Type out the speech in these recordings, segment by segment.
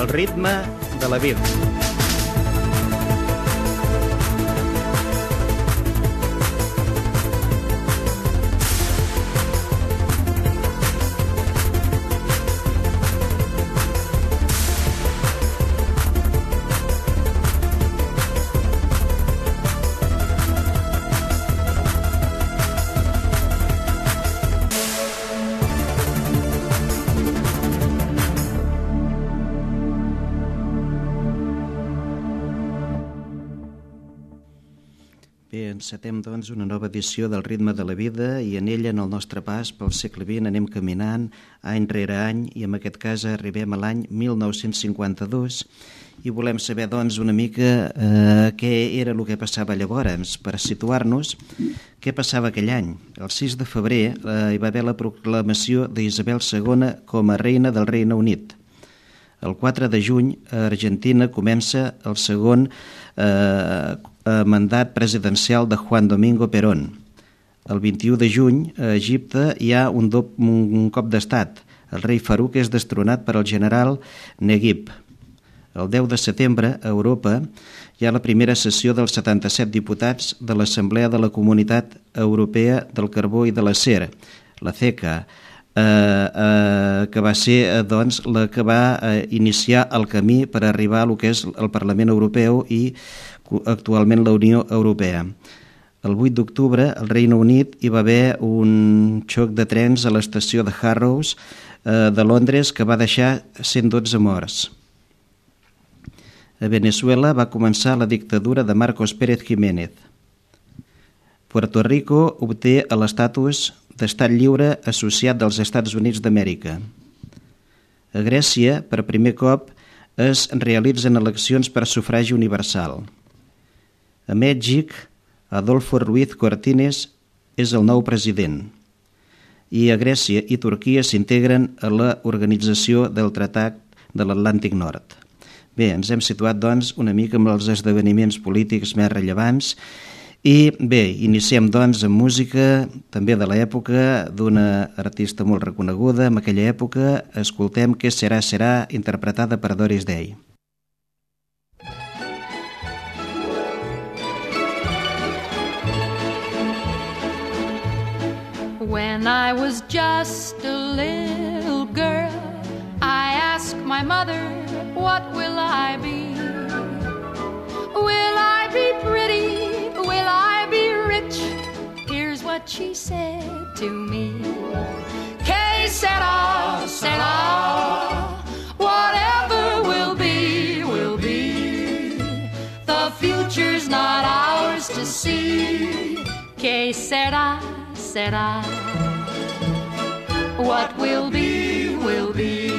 El ritme de la vida. Bé, encetem doncs una nova edició del Ritme de la Vida i en ella, en el nostre pas pel segle XX, anem caminant any rere any i en aquest cas arribem a l'any 1952 i volem saber doncs una mica què era el que passava llavors per situar-nos. Què passava aquell any? El 6 de febrer hi va haver la proclamació d'Isabel II com a reina del Regne Unit. El 4 de juny a Argentina comença el segon mandat presidencial de Juan Domingo Perón. El 21 de juny a Egipte hi ha un cop d'estat. El rei Farouk és destronat per al general Neguib. El 10 de setembre a Europa hi ha la primera sessió dels 77 diputats de l'Assemblea de la Comunitat Europea del Carbó i de l'Acer, la CECA, que va ser doncs, la que va iniciar el camí per arribar a lo que és el Parlament Europeu i actualment la Unió Europea. El 8 d'octubre al Regne Unit hi va haver un xoc de trens a l'estació de Harrow de Londres que va deixar 112 morts. A Venezuela va començar la dictadura de Marcos Pérez Jiménez. Puerto Rico obté l'estatus d'estat lliure associat dels Estats Units d'Amèrica. A Grècia, per primer cop, es realitzen eleccions per sufragi universal. A Mèxic, Adolfo Ruiz Cortines és el nou president. I a Grècia i Turquia s'integren a l'Organització del Tractat de l'Atlàntic Nord. Bé, ens hem situat, doncs, una mica amb els esdeveniments polítics més rellevants i, bé, iniciem, doncs, amb música també de l'època d'una artista molt reconeguda. En aquella època escoltem Que serà, serà, interpretada per Doris Day. When I was just a little girl, I asked my mother, what will I be? Will I be pretty? Will I be rich? Here's what she said to me. Que sera, sera, whatever will be, will be. The future's not ours to see. Que sera, sera, what will be, will be.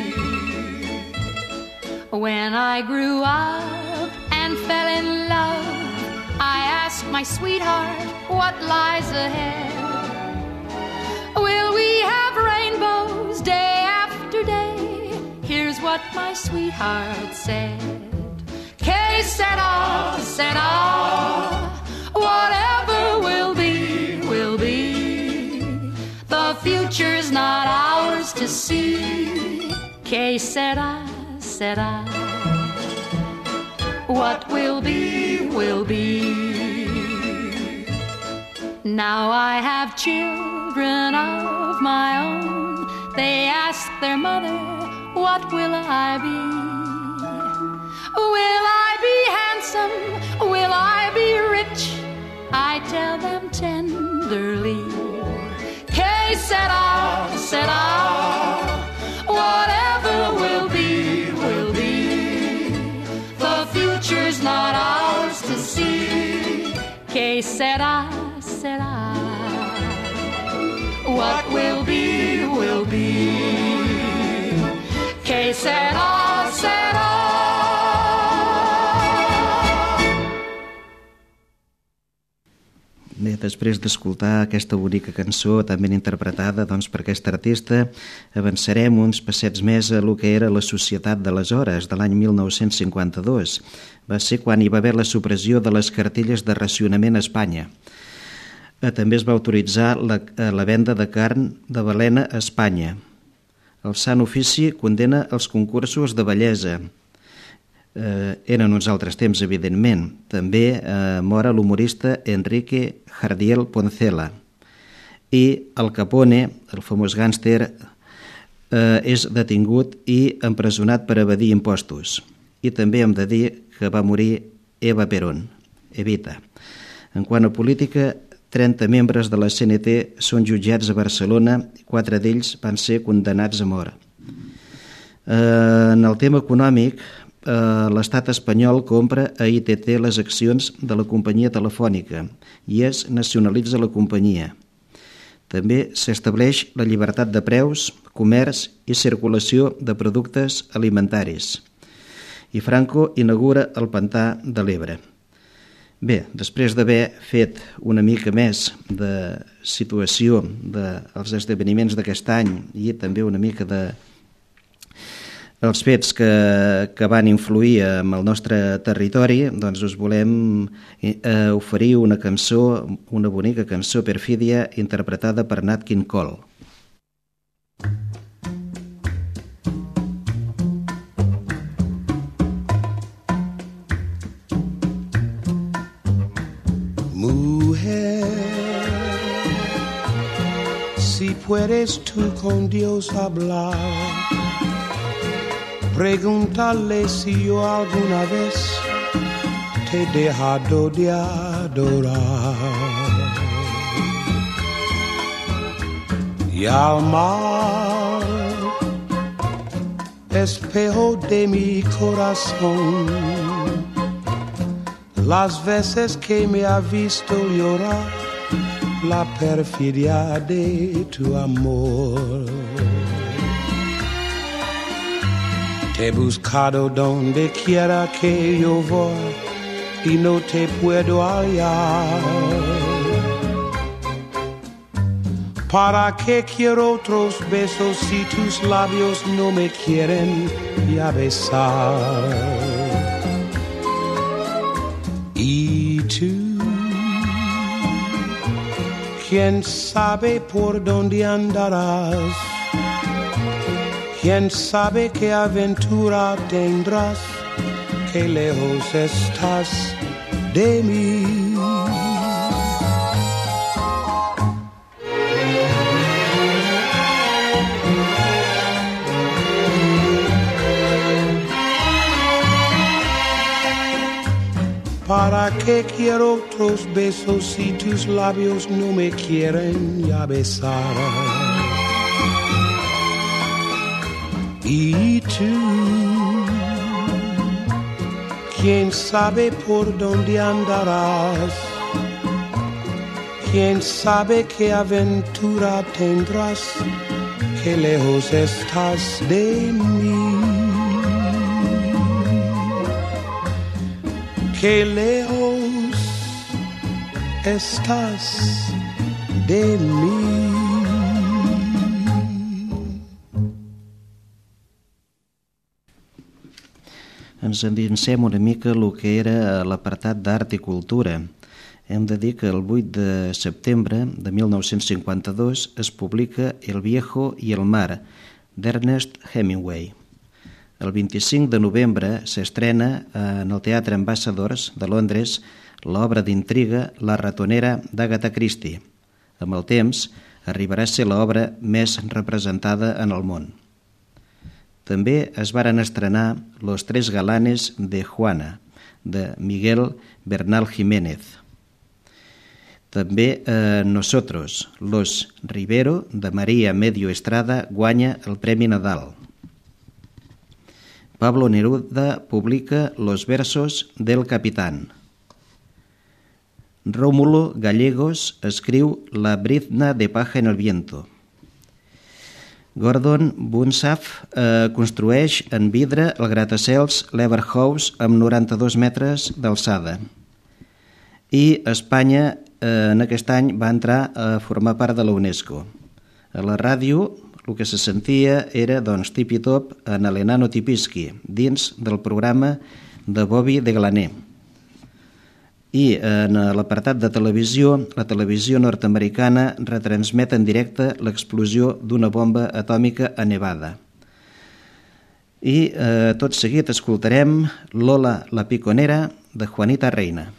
When I grew up and fell in love, I asked my sweetheart what lies ahead. Will we have rainbows day after day? Here's what my sweetheart said. Que sera, sera, whatever will be, will be. The future's not ours to see. Que sera, sera, what will be, will be. Now I have children of my own. They ask their mother, what will I be? Will I be handsome? Will I be rich? I tell them tenderly. Que sera, sera, whatever will be, will be. The future's not ours to see. Que sera, sera, what will be, will be. Que sera, sera. Bé, després d'escoltar aquesta bonica cançó tan ben interpretada doncs, per aquesta artista, avançarem uns passets més a lo que era la societat d'aleshores, de l'any 1952. Va ser quan hi va haver la supressió de les cartilles de racionament a Espanya. També es va autoritzar la venda de carn de balena a Espanya. El Sant Ofici condena els concursos de bellesa. Eren uns altres temps, evidentment. També mor l'humorista Enrique Jardiel Poncela. I Al Capone, el famós gàngster, és detingut i empresonat per evadir impostos. I també hem de dir que va morir Eva Perón, Evita. En quant a política, 30 membres de la CNT són jutjats a Barcelona i 4 d'ells van ser condenats a mort. En el tema econòmic, l'estat espanyol compra a ITT les accions de la companyia telefònica i es nacionalitza la companyia. També s'estableix la llibertat de preus, comerç i circulació de productes alimentaris. I Franco inaugura el pantà de l'Ebre. Bé, després d'haver fet una mica més de situació dels esdeveniments d'aquest any i també una mica de els fets que van influir en el nostre territori, doncs us volem oferir una cançó, una bonica cançó, Perfídia, interpretada per Nat King Cole. Mujer, si puedes tú con Dios hablar, pregúntale si yo alguna vez te he dejado de adorar. Y al mar, espejo de mi corazón, las veces que me ha visto llorar, la perfidia de tu amor. Te he buscado donde quiera que yo voy y no te puedo hallar. ¿Para qué quiero otros besos si tus labios no me quieren ya besar? Y tú, ¿quién sabe por dónde andarás? ¿Quién sabe qué aventura tendrás? Qué lejos estás de mí. ¿Para qué quiero otros besos si tus labios no me quieren ya besar? Y tú, ¿quién sabe por dónde andarás? ¿Quién sabe qué aventura tendrás? Qué lejos estás de mí. Qué lejos estás de mí. Ens endinsem una mica el que era l'apartat d'art i cultura. Hem de dir que el 8 de setembre de 1952 es publica El viejo y el mar, d'Ernest Hemingway. El 25 de novembre s'estrena en el Teatre Ambassadors de Londres l'obra d'intriga La ratonera d'Agatha Christie. Amb el temps arribarà a ser l'obra més representada en el món. També es varen estrenar Los tres galanes de Juana, de Miguel Bernal Jiménez. També Nosotros, Los Rivero, de María Medio Estrada, guanya el Premi Nadal. Pablo Neruda publica Los versos del Capitán. Rómulo Gallegos escriu La brizna de paja en el viento. Gordon Bunsaf construeix en vidre el gratacels Lever House amb 92 metres d'alçada. I Espanya en aquest any va entrar a formar part de la UNESCO. A la ràdio el que se sentia era tip i top en l'Enano Tipiski, dins del programa de Bobby de Glaner. I en l'apartat de televisió, la televisió nord-americana retransmet en directe l'explosió d'una bomba atòmica a Nevada. I tot seguit escoltarem Lola la Piconera de Juanita Reina.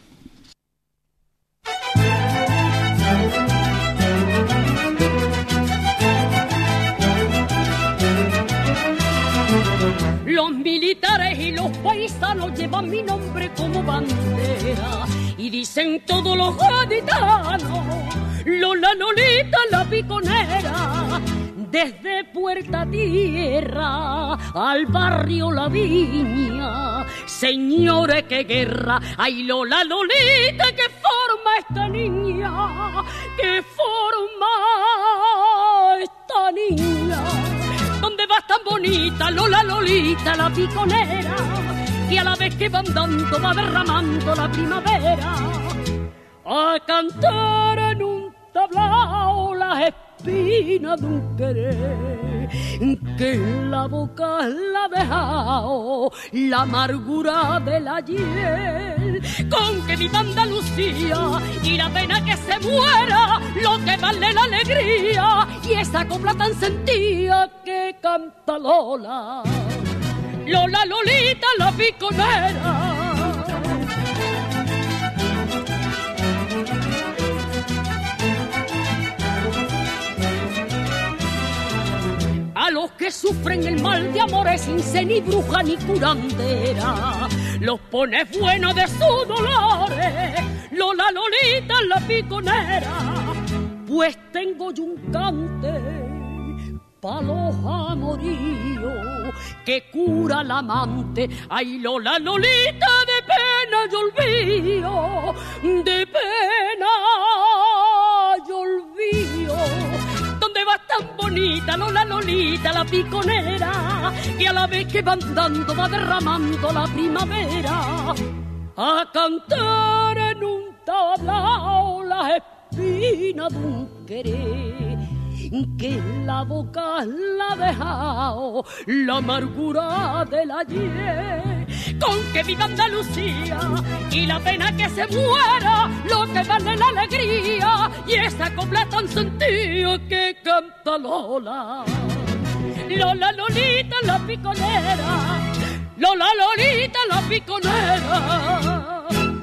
Los militares y los paisanos llevan mi nombre como bandera y dicen todos los gaditanos, Lola Lolita la Piconera, desde Puerta Tierra al barrio La Viña. Señores, qué guerra, ay Lola Lolita, qué forma esta niña, qué forma esta niña. ¿Dónde vas tan bonita, Lola Lolita, la piconera? Que a la vez que va andando va derramando la primavera. A cantar en un tablao las espinas de un querer, que en la boca la ha dejado la amargura del ayer. Con que viva Andalucía y la pena que se muera, lo que vale la alegría y esa copla tan sentida que canta Lola, Lola Lolita la piconera. A los que sufren el mal de amores sin ser ni bruja ni curandera, los pones buenos de sus dolores, Lola Lolita la piconera. Pues tengo yo un cante pa' los amoríos que cura al amante, ay Lola Lolita de pena y olvido, de pena y olvido. ¿Dónde vas tan bonita, Lola Lolita, la piconera? Que a la vez que va andando va derramando la primavera. A cantar en un tablao las espinas de un querer, que en la boca la ha dejado la amargura del ayer. Con que viva Andalucía y la pena que se muera, lo que vale la alegría y esa copla tan sentida que canta Lola, Lola Lolita la piconera, Lola Lolita la piconera.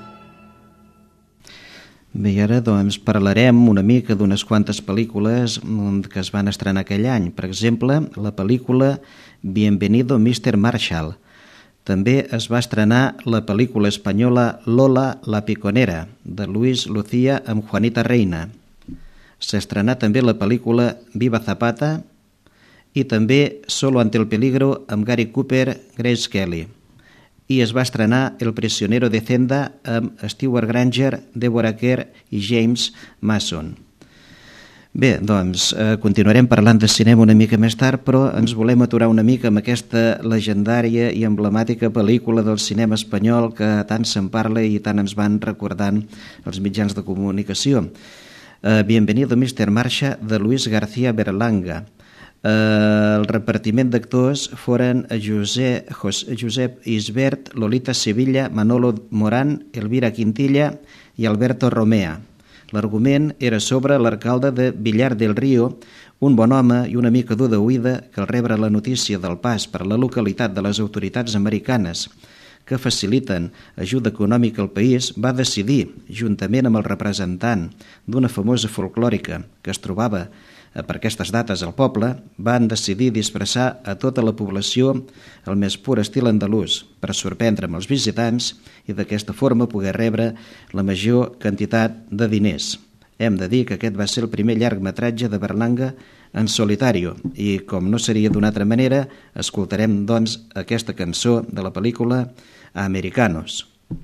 Bé, i ara doncs parlarem una mica d'unes quantes pel·lícules que es van estrenar aquell any. Per exemple, la pel·lícula Bienvenido Mr. Marshall. També es va estrenar la pel·lícula espanyola Lola la Piconera, de Luis Lucía amb Juanita Reina. S'estrenà també la pel·lícula Viva Zapata i també Solo ante el peligro amb Gary Cooper, Grace Kelly. I es va estrenar El prisionero de Zenda amb Stewart Granger, Deborah Kerr i James Mason. Bé, doncs continuarem parlant de cinema una mica més tard, però ens volem aturar una mica amb aquesta legendària i emblemàtica pel·lícula del cinema espanyol que tant se'n parla i tant ens van recordant els mitjans de comunicació. Bienvenido Mr. Marshall, de Luis García Berlanga. El repartiment d'actors foren Josep Isbert, Lolita Sevilla, Manolo Morán, Elvira Quintilla i Alberto Romea. L'argument era sobre l'alcalde de Villar del Río, un bon home i una mica dur d'oïda que al rebre la notícia del pas per la localitat de les autoritats americanes que faciliten ajuda econòmica al país, va decidir, juntament amb el representant d'una famosa folclòrica que es trobava per aquestes dates al poble, van decidir disfressar a tota la població el més pur estil andalús per sorprendre amb els visitants i d'aquesta forma poder rebre la major quantitat de diners. Hem de dir que aquest va ser el primer llargmetratge de Berlanga en solitari i, com no seria d'una altra manera, escoltarem doncs aquesta cançó de la pel·lícula Americanos.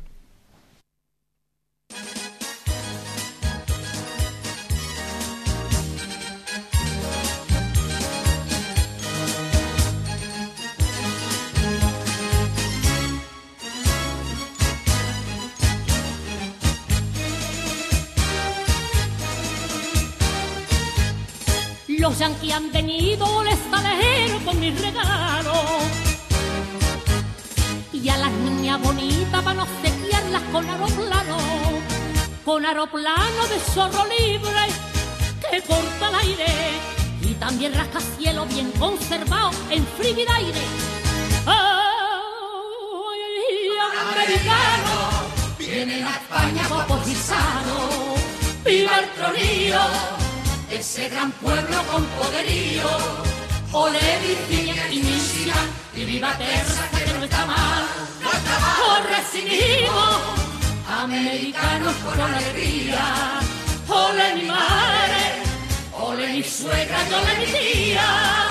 Los yanquis han venido, les alejero con mis regalos. Y a las niñas bonitas van a obsequiarlas con aeroplano de zorro libre que corta el aire y también rascacielos bien conservados en Frigidaire. ¡Ay, americanos! Vienen a España guapos y sanos. ¡Viva el tronío! Ese gran pueblo con poderío. Ole Virginia y Michigan y viva Texas, que no está mal. ¡No está mal! ¡Os recibimos! Americanos con alegría. Ole mi madre, ole mi suegra, y ole mi tía.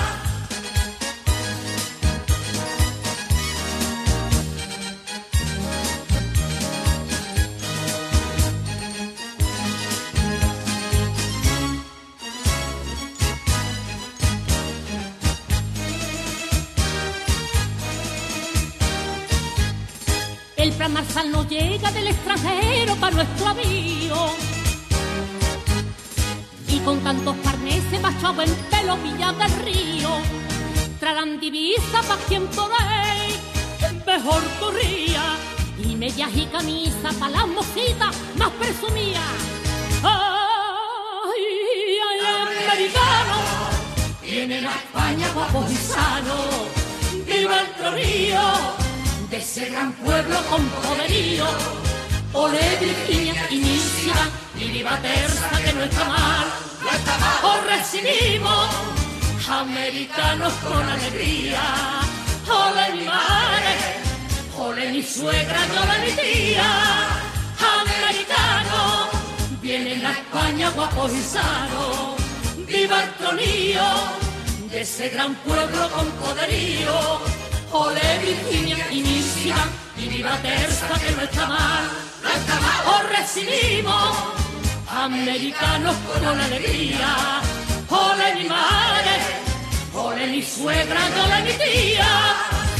El plan Marshall no llega del extranjero para nuestro avío. Y con tantos carneses machados en pelo Villas del Río, traerán divisas pa' quien por ahí mejor corría, y medias y camisas pa' las mocitas más presumidas. ¡Ay, ay, americanos! Vienen a España guapos y sanos. ¡Viva el tronío! De ese gran pueblo con poderío. Ole Virginia y Michigan y viva Texas, que no está mal. No está mal. Os recibimos, americanos con alegría. Ole mi madre, ole mi suegra, y ole mi tía. Americanos, vienen a España guapos y sanos. Viva el tronío de ese gran pueblo con poderío. Ole Virginia y Michigan y viva Texas, que no está mal. No está mal. Os recibimos, americanos con alegría. Ole mi madre, ole mi suegra, y ole mi tía.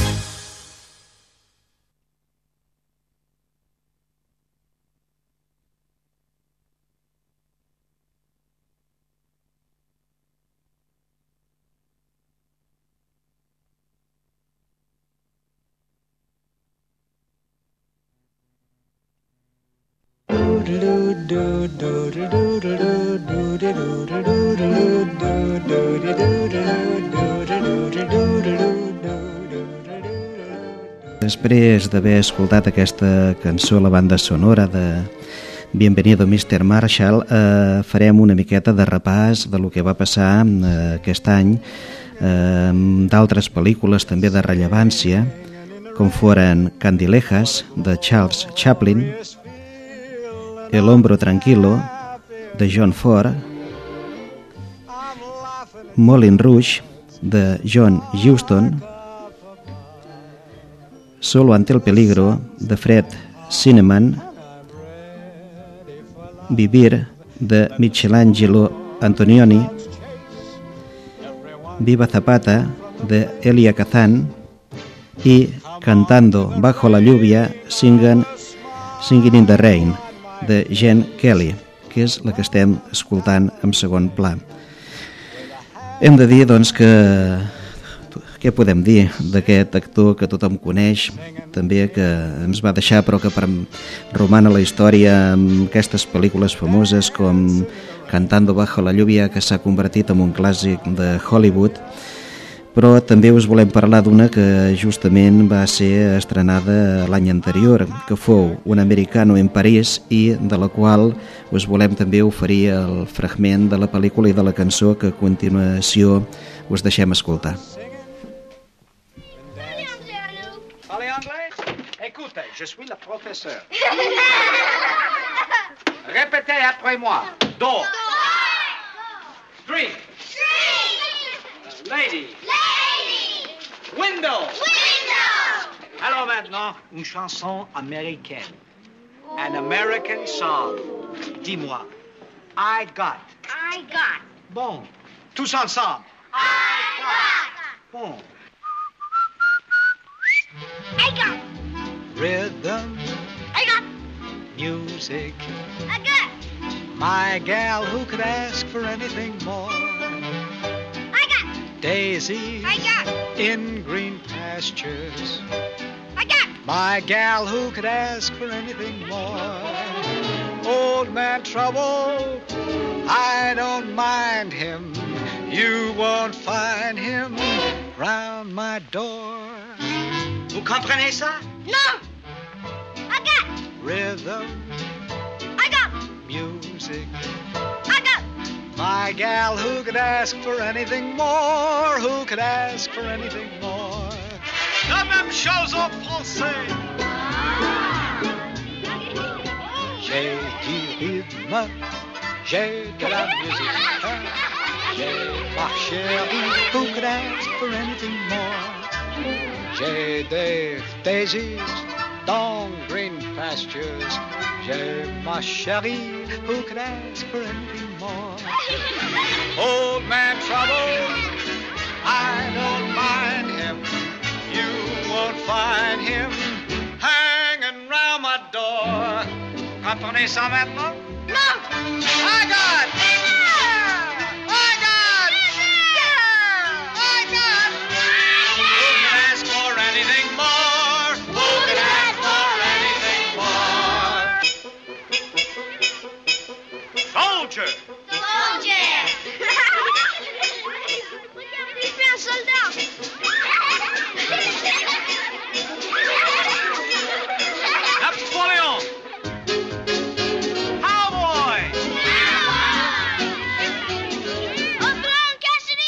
Després d'haver escoltat aquesta cançó, la banda sonora de Bienvenido Mr. Marshall, farem una miqueta de repàs de lo que va passar aquest any, d'altres pel·lícules també de rellevància, com foren Candilejas, de Charles Chaplin, El hombro tranquilo, de John Ford, Moulin Rouge, de John Huston, Solo ante el peligro, de Fred Zinnemann, Vivir, de Michelangelo Antonioni, Viva Zapata, de Elia Kazan, i Cantando bajo la lluvia, Singing in the Rain, de Gene Kelly, que és la que estem escoltant en segon pla. Hem de dir, doncs, que... Què podem dir d'aquest actor que tothom coneix, també que ens va deixar però que roman a la història amb aquestes pel·lícules famoses com Cantando bajo la lluvia, que s'ha convertit en un clàssic de Hollywood, però també us volem parlar d'una que justament va ser estrenada l'any anterior, que fou Un americano en París, i de la qual us volem també oferir el fragment de la pel·lícula i de la cançó que a continuació us deixem escoltar. Écoutez, je suis le professeur. Répétez après moi. Door. Street. Lady. Window. Alors maintenant, une chanson américaine. An American song. Dis-moi. I got. Bon. Tous ensemble. I got. Bon. I got. Rhythm. I got. Music. I got. My gal, who could ask for anything more? I got. Daisy. I got. In green pastures. I got. My gal, who could ask for anything more? Old man Trouble, I don't mind him. You won't find him round my door. Vous comprenez ça? No! I got! Rhythm, I got! music. I got! My gal, who could ask for anything more? Who could ask for anything more? La même chose en français. J'ai du rythme, j'ai de la musique. J'ai ma chérie, who could ask for anything more? J'ai des daisies dans green pastures. J'ai ma chérie, who could ask for anything more? Old man Trouble, I don't mind him. You won't find him hanging round my door. Comprenez ça maintenant? No! I got! I got! I got! Who can ask for anything more? Who can ask for anything more? Soldier! Soldier! Il fait un soldat! Napoleon! Cowboy! Oblong Cassidy!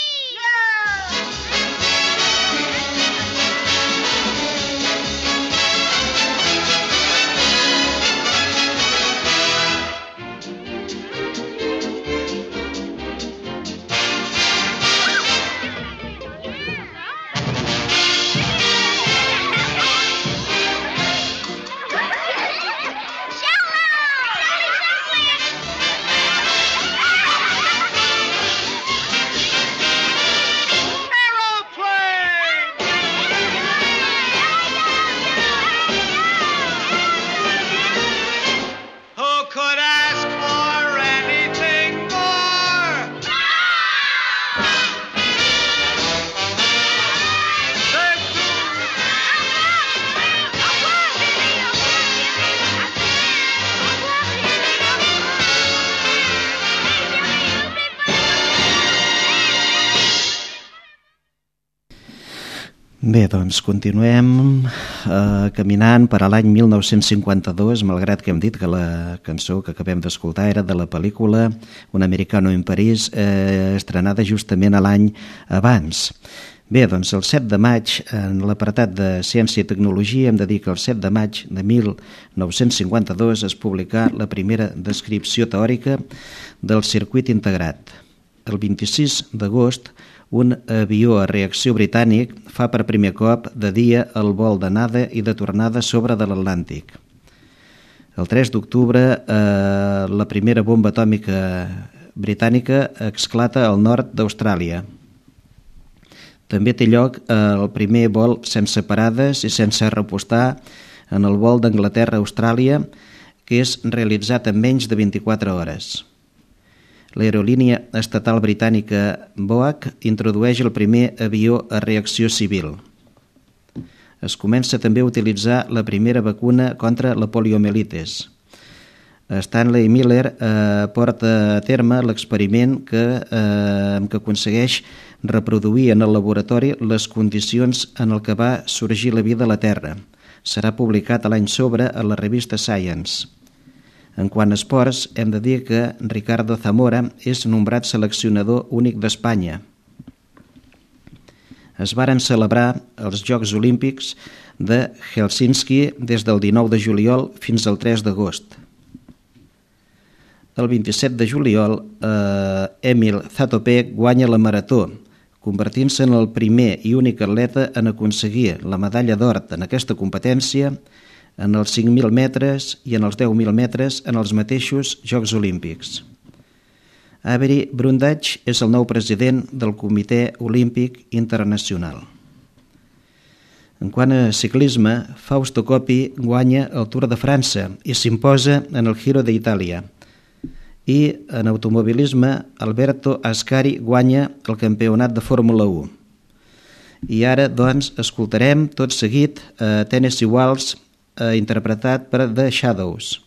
Who could ask for anything more? Say Bé, doncs continuem caminant per a l'any 1952, malgrat que hem dit que la cançó que acabem d'escoltar era de la pel·lícula Un americano en París, estrenada justament a l'any abans. Bé, doncs el 7 de maig, en l'apartat de Ciència i Tecnologia, hem de dir que el 7 de maig de 1952 es publicà la primera descripció teòrica del circuit integrat. El 26 d'agost, un avió a reacció britànic fa per primer cop de dia el vol d'anada i de tornada sobre de l'Atlàntic. El 3 d'octubre, la primera bomba atòmica britànica esclata al nord d'Austràlia. També té lloc el primer vol sense parades i sense repostar en el vol d'Anglaterra-Austràlia, que és realitzat en menys de 24 hores. L'aerolínia estatal britànica BOAC introdueix el primer avió a reacció civil. Es comença també a utilitzar la primera vacuna contra la poliomielitis. Stanley Miller porta a terme l'experiment que aconsegueix reproduir en el laboratori les condicions en el que va sorgir la vida a la Terra. Serà publicat a l'any sobre a la revista Science. En quant a esports, hem de dir que Ricardo Zamora és nombrat seleccionador únic d'Espanya. Es varen celebrar els Jocs Olímpics de Helsinki des del 19 de juliol fins al 3 d'agost. El 27 de juliol, Emil Zatopek guanya la marató, convertint-se en el primer i únic atleta en aconseguir la medalla d'or en aquesta competència en els 5.000 metres i en els 10.000 metres en els mateixos Jocs Olímpics. Avery Brundage és el nou president del Comitè Olímpic Internacional. En quant a ciclisme, Fausto Coppi guanya el Tour de França i s'imposa en el Giro d'Itàlia. I en automobilisme, Alberto Ascari guanya el campionat de Fórmula 1. I ara, doncs, escoltarem tot seguit Tennessee Waltz, interpretat per The Shadows.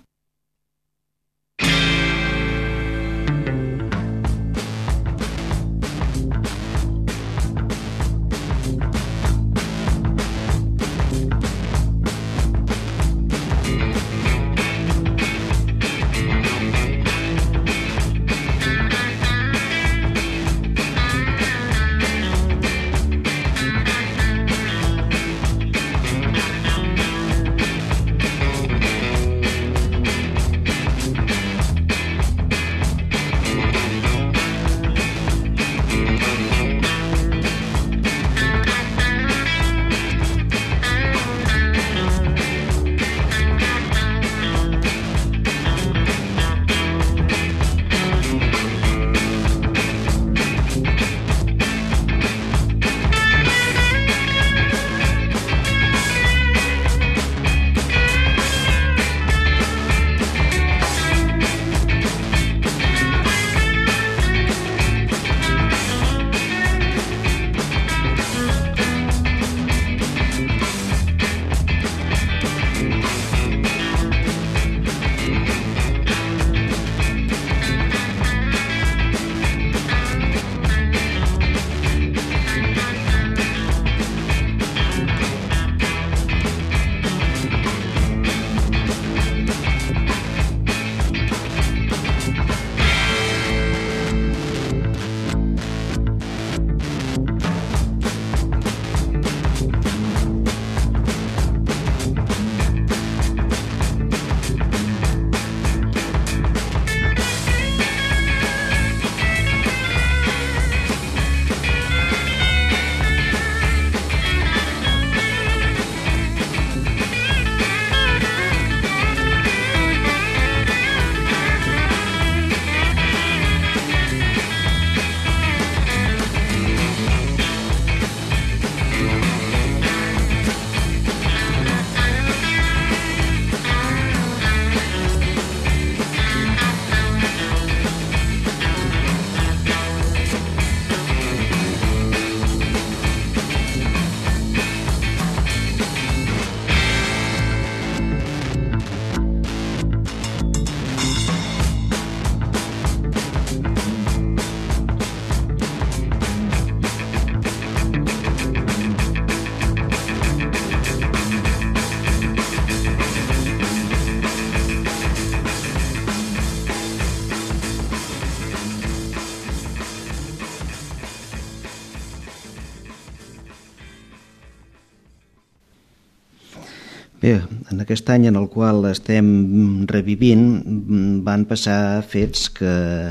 Bé, en aquest any en el qual estem revivint van passar fets que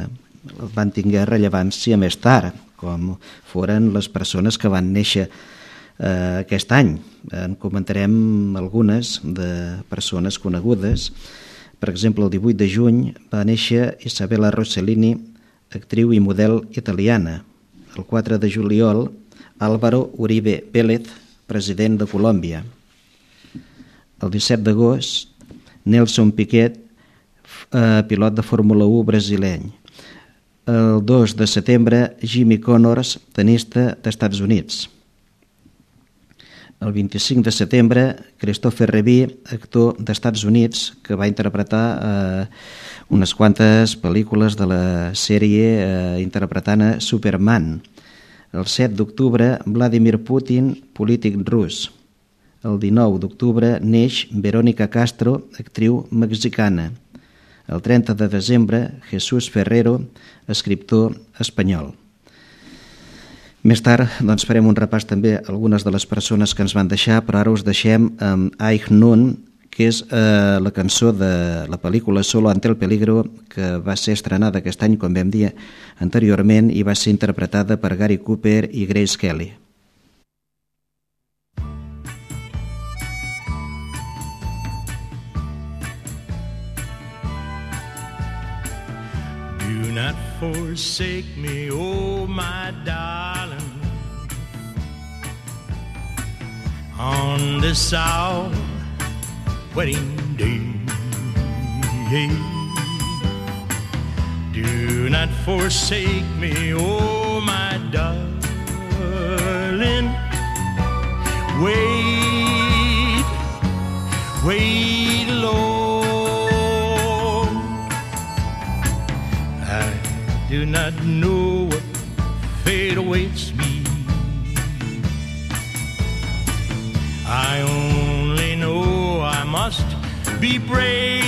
van tenir rellevància més tard, com foren les persones que van néixer aquest any. En comentarem algunes de persones conegudes. Per exemple, el 18 de juny va néixer Isabella Rossellini, actriu i model italiana. El 4 de juliol, Álvaro Uribe Vélez, president de Colòmbia. El 17 d'agost, Nelson Piquet, pilot de Fórmula 1 brasileny. El 2 de setembre, Jimmy Connors, tenista d'Estats Units. El 25 de setembre, Christopher Reeve, actor d'Estats Units, que va interpretar unes quantes pel·lícules de la sèrie interpretant Superman. El 7 d'octubre, Vladimir Putin, polític rus. El 19 d'octubre neix Verónica Castro, actriu mexicana. El 30 de desembre, Jesús Ferrero, escriptor espanyol. Més tard doncs, farem un repàs també a algunes de les persones que ens van deixar, però ara us deixem amb High Noon, que és la cançó de la pel·lícula Solo ante el peligro, que va ser estrenada aquest any, com vam dir anteriorment, i va ser interpretada per Gary Cooper i Grace Kelly. Do not forsake me, oh my darling, on this our wedding day. Do not forsake me, oh my darling, do not know what fate awaits me. I only know I must be brave,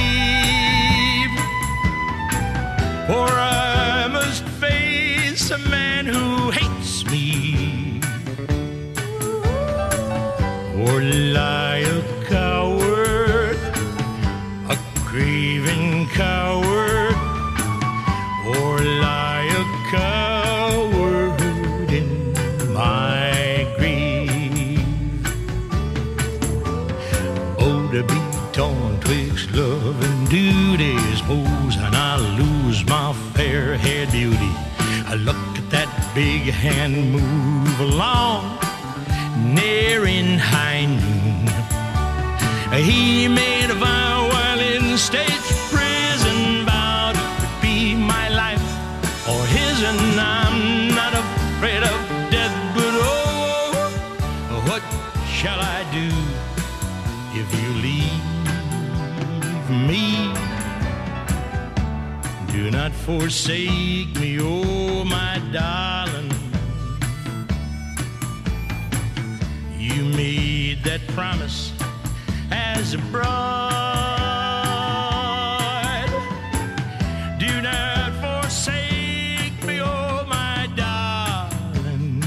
or I must face a man who hates me, or lie a coward, a craven coward, or lie a coward in my grave. Oh, to be torn twixt love and duty's pose, and I lose my fair-haired beauty. I look at that big hand move along, near in high noon. He made a vow while in state prison, vowed it would be my life or his, and I'm not afraid of death, but oh, what shall I do if you leave me? Do not forsake me, oh my darling. You made that promise as a bride. Do not forsake me, oh my darling.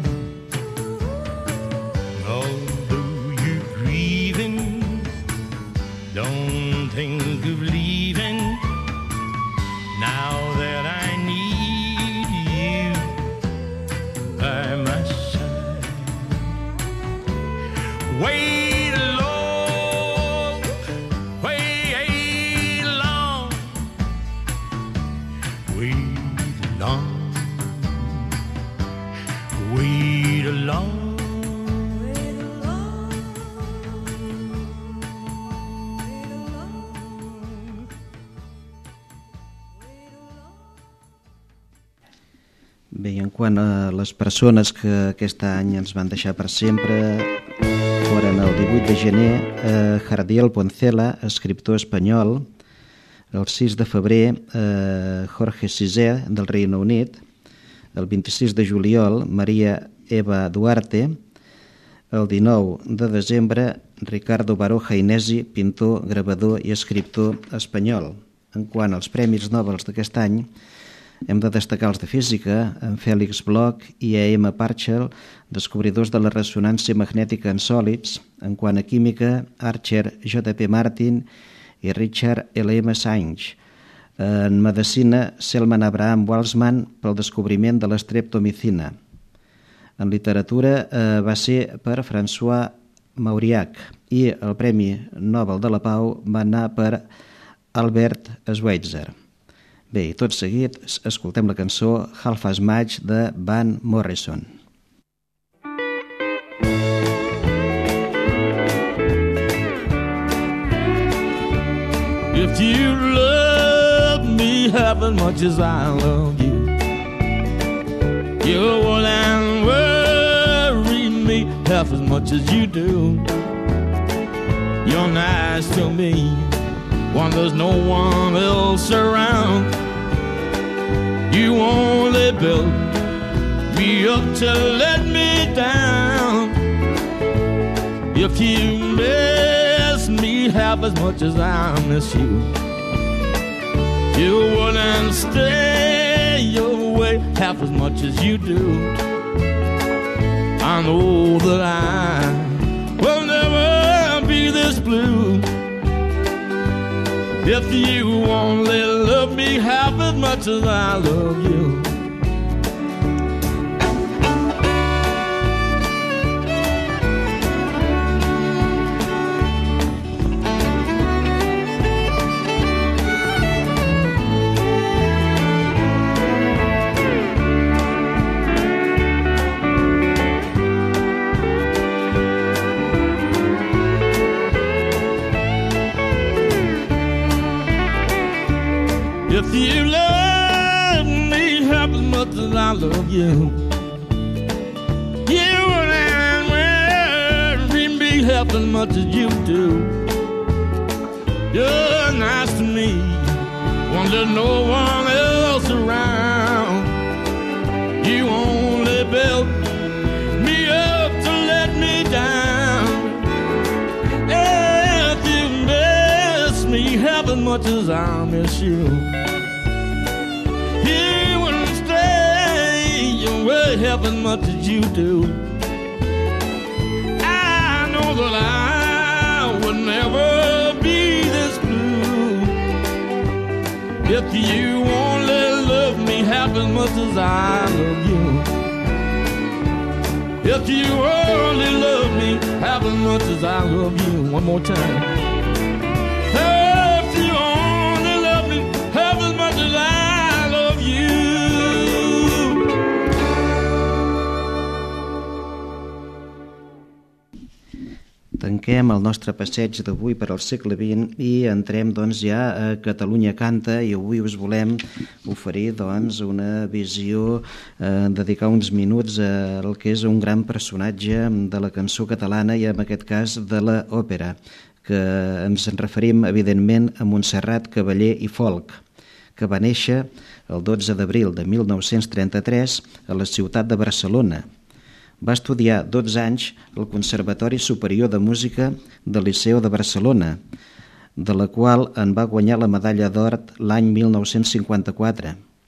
Although you're grieving, don't think of leaving now that I need you by my side. Wait long, wait long, wait long, wait long. Bé, i en quant a les persones que aquest any ens van deixar per sempre, foren el 18 de gener Jardiel Poncela, escriptor espanyol, el 6 de febrer Jorge VI del Regne Unit, el 26 de juliol Maria Eva Duarte, el 19 de desembre Ricardo Baroja Inesi, pintor, gravador i escriptor espanyol. En quant als Premis Nobel d'aquest any, hem de destacar els de física, en Félix Bloch i A.M. Parshall, descobridors de la ressonància magnètica en sòlids. En quant a química, Archer J.P. Martin i Richard L.M. Sainz. En medicina, Selman Abraham Walsman pel descobriment de l'estreptomicina. En literatura va ser per François Mauriac i el Premi Nobel de la Pau va anar per Albert Schweitzer. Bé, i tot seguit escoltem la cançó Half as Much de Van Morrison. If you love me half as much as I love you, you wouldn't worry me half as much as you do. You're nice to me when there's no one else around. You only build me up to let me down. If you miss me half as much as I miss you, you wouldn't stay away half as much as you do. I know that I will never be this blue if you only love me half as much as I love you. If you love me half as much as I love you, you wouldn't worry me half as much as you do. You're nice to me when there's no one else around. much as I miss you. He wouldn't stay away half as much as you do. I know that I would never be this blue if you only love me half as much as I love you. If you only love me half as much as I love you. One more time. If you only love me half as much as I love you. Tanquem el nostre passeig d'avui per al segle XX i entrem doncs, ja a Catalunya Canta, i avui us volem oferir doncs, una visió, dedicar uns minuts al que és un gran personatge de la cançó catalana i en aquest cas de l'òpera, que ens en referim evidentment a Montserrat Cavaller i Folch, que va néixer el 12 d'abril de 1933 a la ciutat de Barcelona. Va estudiar 12 anys al Conservatori Superior de Música del Liceu de Barcelona, de la qual en va guanyar la medalla d'or l'any 1954.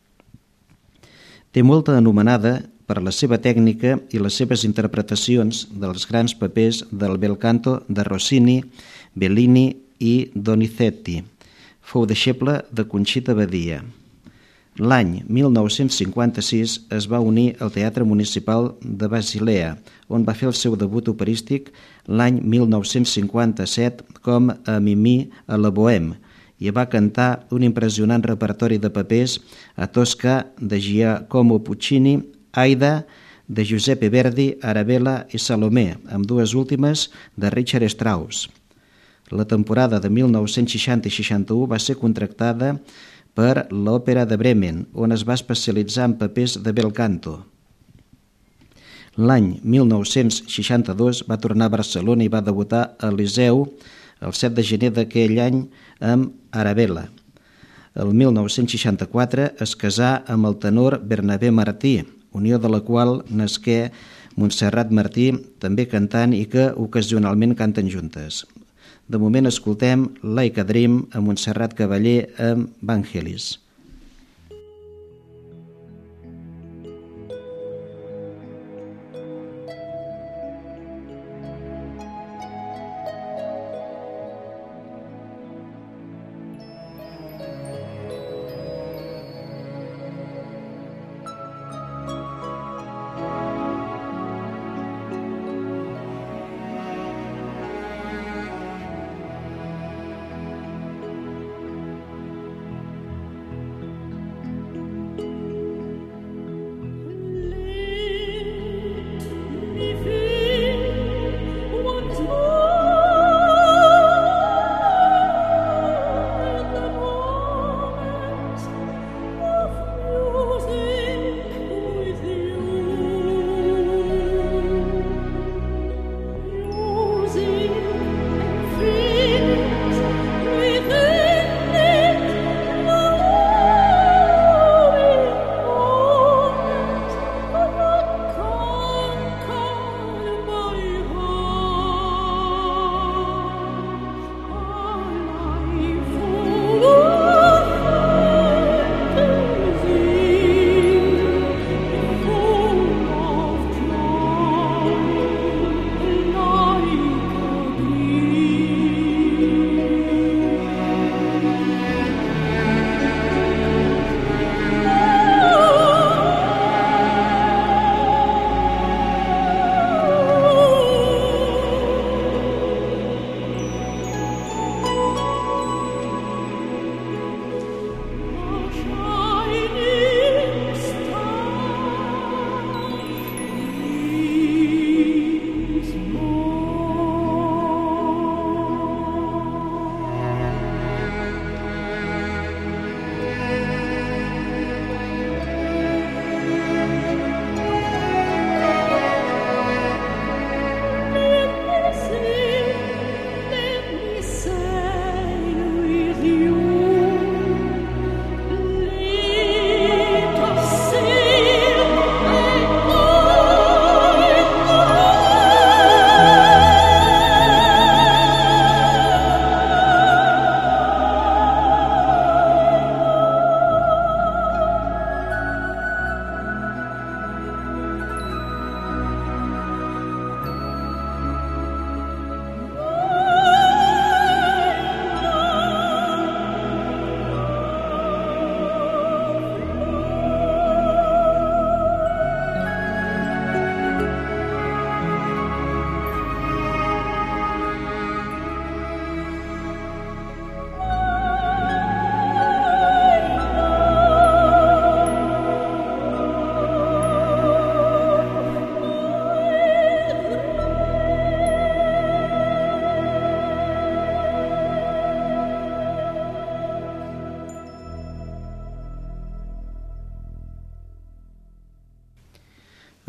Té molta anomenada per la seva tècnica i les seves interpretacions dels grans papers del bel canto de Rossini, Bellini i Donizetti. Fou deixeble de Conxita Badia. L'any 1956 es va unir al Teatre Municipal de Basilea, on va fer el seu debut operístic l'any 1957 com a Mimí a la Bohème, i va cantar un impressionant repertori de papers a Tosca de Giacomo Puccini, Aida de Giuseppe Verdi, Arabella i Salomé, amb dues últimes de Richard Strauss. La temporada de 1960 i 61 va ser contractada per l'Òpera de Bremen, on es va especialitzar en papers de bel canto. L'any 1962 va tornar a Barcelona i va debutar al Liceu el 7 de gener d'aquell any amb Arabella. El 1964 es casà amb el tenor Bernabé Martí, unió de la qual nasqué Montserrat Martí, també cantant i que ocasionalment canten juntes. De moment escoltem Like a Dream a Montserrat Cavaller amb Vangelis.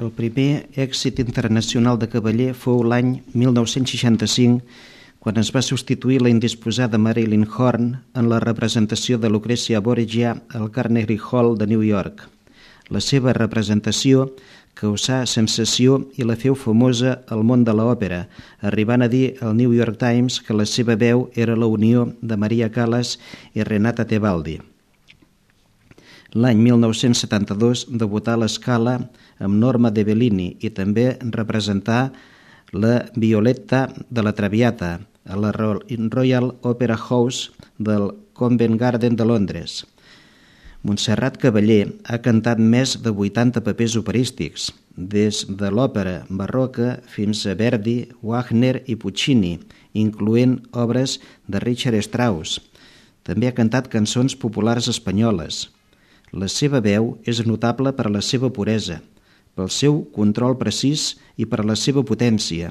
El primer èxit internacional de Cavaller fou l'any 1965, quan es va substituir la indisposada Marilyn Horne en la representació de Lucrecia Borgia al Carnegie Hall de New York. La seva representació causà sensació i la feu famosa al món de l'òpera, arribant a dir al New York Times que la seva veu era la unió de Maria Callas i Renata Tebaldi. L'any 1972 debutà a l'Escala amb Norma de Bellini i també representà la Violetta de la Traviata a la Royal Opera House del Covent Garden de Londres. Montserrat Cavaller ha cantat més de 80 papers operístics, des de l'òpera barroca fins a Verdi, Wagner i Puccini, incloent obres de Richard Strauss. També ha cantat cançons populars espanyoles. La seva veu és notable per la seva puresa, pel seu control precís i per la seva potència.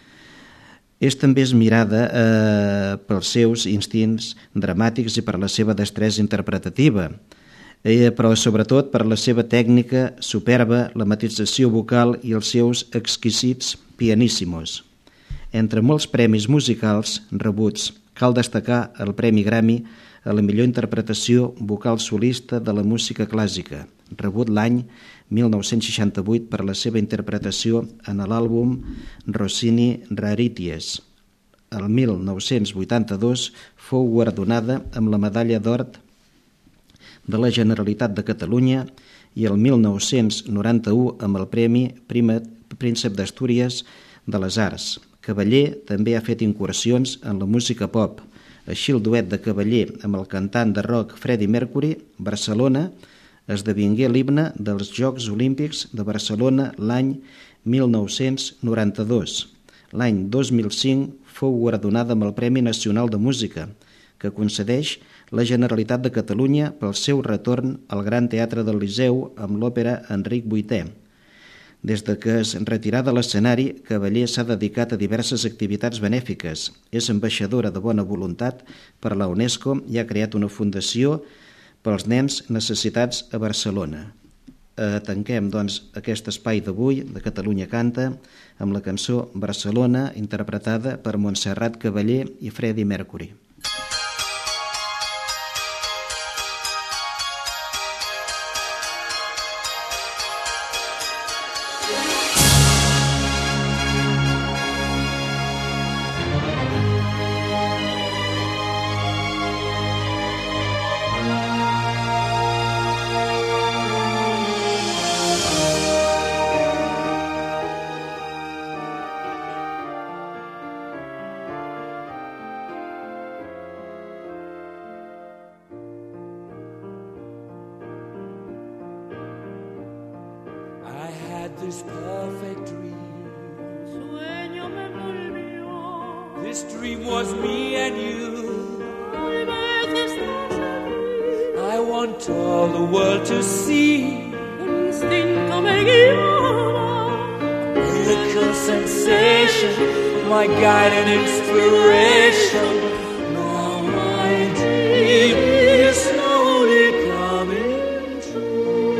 És també esmirada pels seus instints dramàtics i per la seva destresa interpretativa, però sobretot per la seva tècnica superba, la matització vocal i els seus exquisits pianissimos. Entre molts premis musicals rebuts, cal destacar el Premi Grammy a la millor interpretació vocal solista de la música clàssica, rebut l'any 1968 per la seva interpretació en l'àlbum Rossini Rarities. El 1982 fou guardonada amb la Medalla d'Or de la Generalitat de Catalunya i el 1991 amb el Premi Príncep d'Astúries de les Arts. Cavaller també ha fet incursions en la música pop. Així el duet de Cavaller amb el cantant de rock Freddie Mercury, Barcelona, esdevingué l'himne dels Jocs Olímpics de Barcelona l'any 1992. L'any 2005 fou guardonada amb el Premi Nacional de Música, que concedeix la Generalitat de Catalunya pel seu retorn al Gran Teatre del Liceu amb l'òpera Enric VIII. Des de que es retirà de l'escenari, Cavaller s'ha dedicat a diverses activitats benèfiques. És ambaixadora de bona voluntat per la UNESCO i ha creat una fundació pels nens necessitats a Barcelona. Tanquem, doncs, aquest espai d'avui de Catalunya Canta amb la cançó Barcelona, interpretada per Montserrat Cavaller i Freddie Mercury. This perfect dream. Sueño me volvió. This dream was me and you. Hay veces I want all the world to see. Un instinto me guiaba. Miracle sensation, my guide and inspiration. Now my dream is slowly coming true.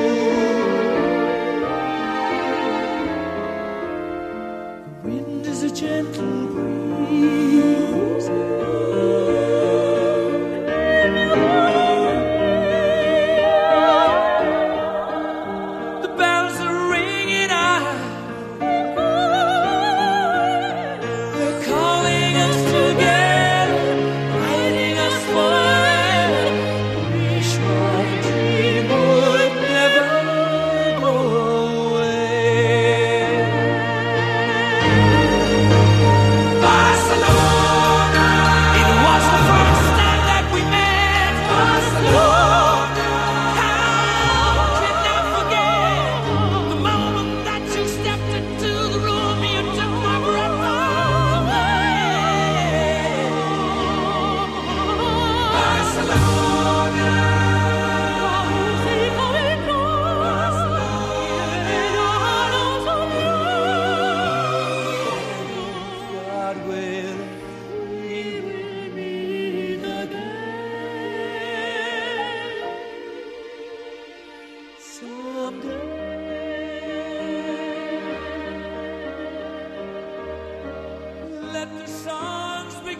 The wind is a gentle breeze. The bells are ringing out. They're calling us together, guiding us forever. Wish my dream would never go away. Barcelona,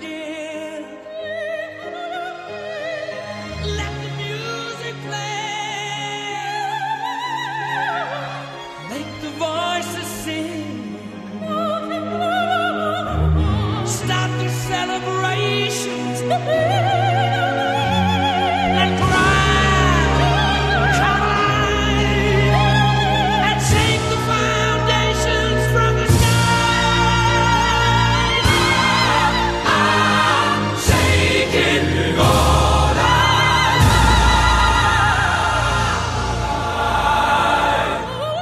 again. Let the music play. Make the voices sing. Start the celebrations. And cry, come alive, and shake the foundations from the sky. I'm shaking all alive.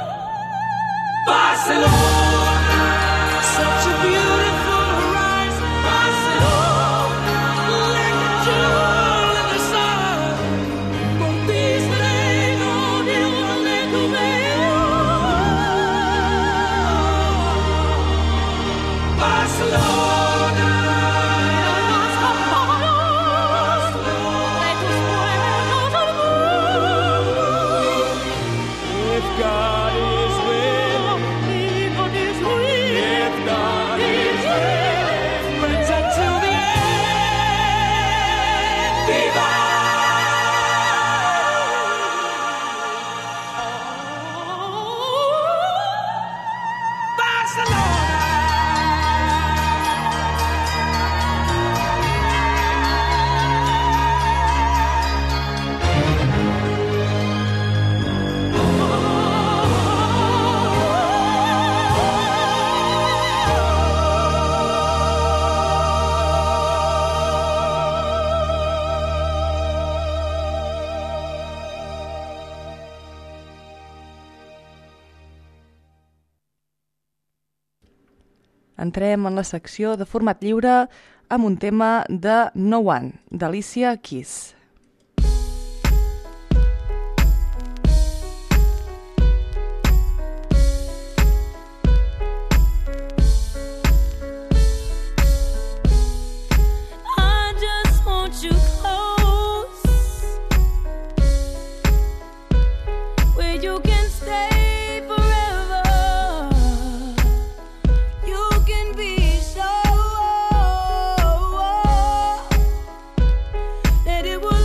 Barcelona, such a beautiful horizon. Barcelona, like a jewel in the sun. Conquistadero de un leco veo. Barcelona, los amores de tus pueblos al mundo. If God is with me, God is with. If God is with, friends until the end. Viva! Entrem en la secció de format lliure amb un tema de No One, d'Alicia Keys. I just want you close, where you can stay forever. You can be so that it will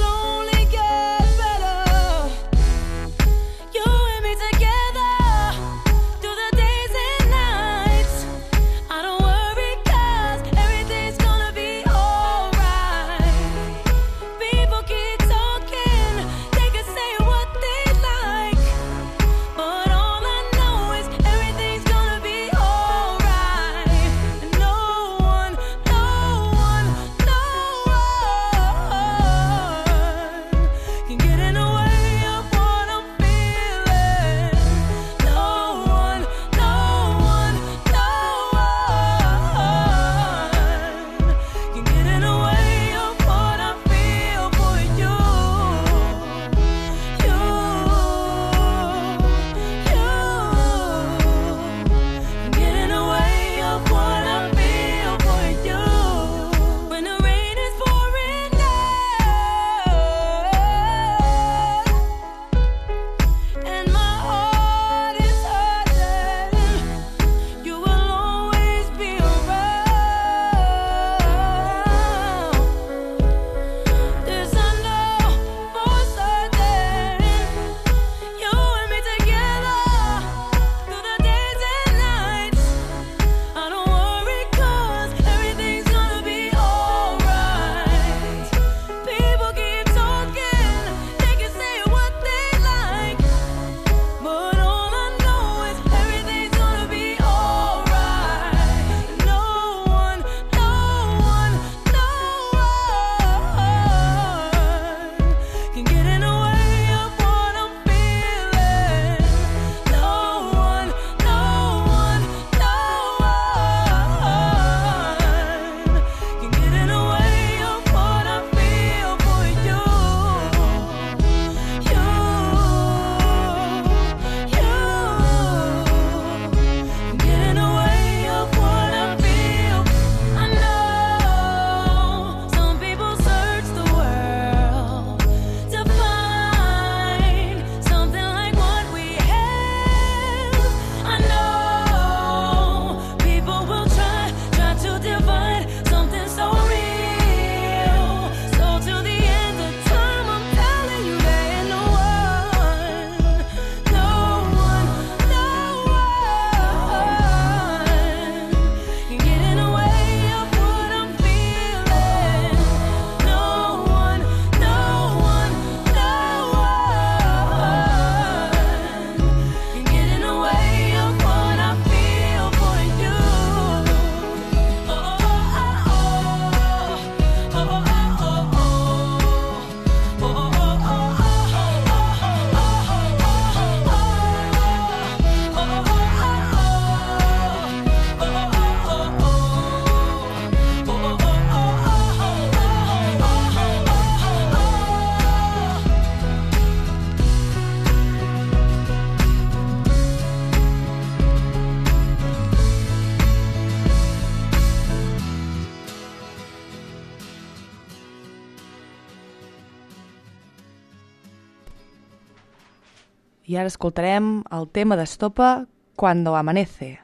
I ara escoltarem el tema d'Estopa, Cuando amanece.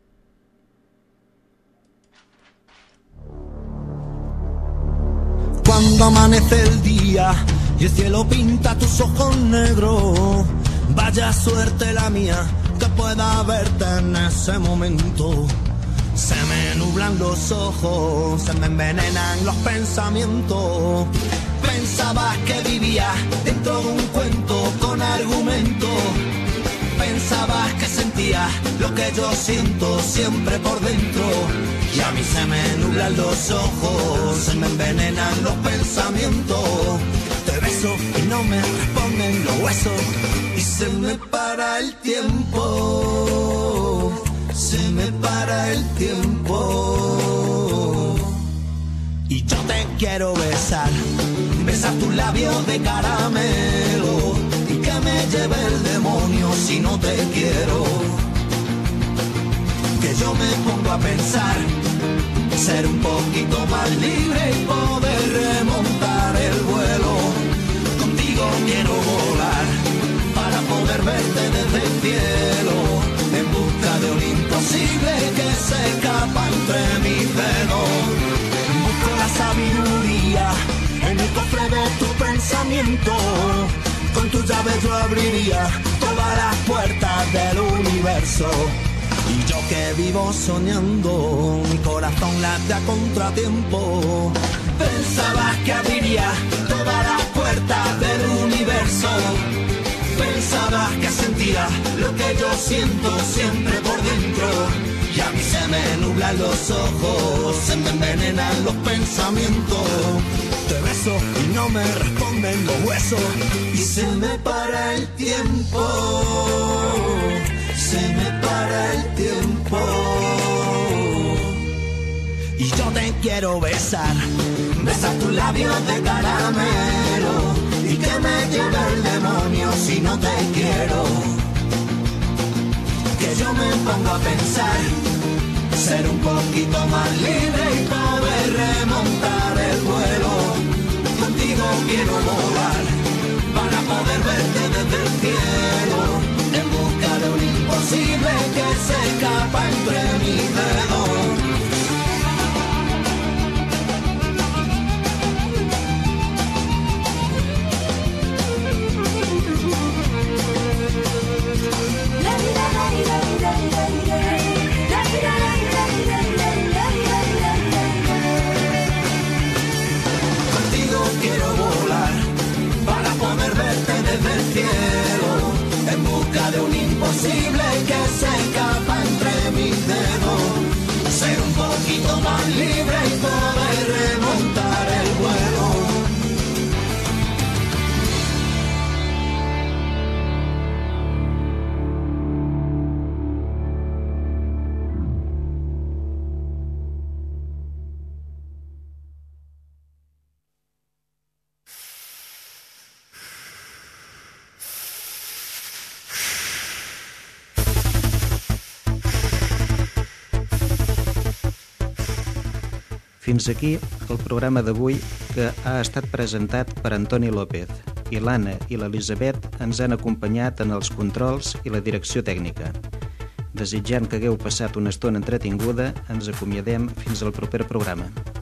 Cuando amanece el día y el cielo pinta tus ojos negros, vaya suerte la mía que pueda verte en ese momento. Se me nublan los ojos, se me envenenan los pensamientos. Pensabas que vivía dentro de un cuento con argumento. Pensabas que sentía lo que yo siento siempre por dentro. Y a mí se me nublan los ojos, se me envenenan los pensamientos. Te beso y no me responden los huesos. Y se me para el tiempo, se me para el tiempo. Y yo te quiero besar, besar tus labios de caramelo. Y que me lleve el demonio si no te quiero. Que yo me pongo a pensar, ser un poquito más libre y poder remontar el vuelo. Contigo quiero volar, para poder verte desde el cielo, en busca de un imposible que se escapa entre mis dedos. Busco la sabiduría en el cofre de tu pensamiento. Con tu llave yo abriría todas las puertas del universo. Y yo que vivo soñando, mi corazón late a contratiempo. Pensabas que abriría todas las puertas del universo. Pensabas que sentía lo que yo siento siempre por dentro. Y a mí se me nublan los ojos, se me envenenan los pensamientos. Te beso y no me responden los huesos. Y se me para el tiempo, se me para el tiempo. Y yo te quiero besar, besar tus labios de caramelo. Y que me lleve el demonio si no te quiero. Que yo me pongo a pensar, ser un poquito más libre y poder remontar el vuelo. Contigo quiero volar, para poder verte desde el cielo, en busca de un imposible que se escapa entre mis dedos. Quiero volar para poder verte desde el cielo, en busca de un imposible que se escapa entre mis dedos. Ser un poquito más libre y poder remontar el vuelo. Fins aquí el programa d'avui, que ha estat presentat per Antoni López, i l'Anna i l'Elisabet ens han acompanyat en els controls i la direcció tècnica. Desitjant que hagueu passat una estona entretinguda, ens acomiadem fins al proper programa.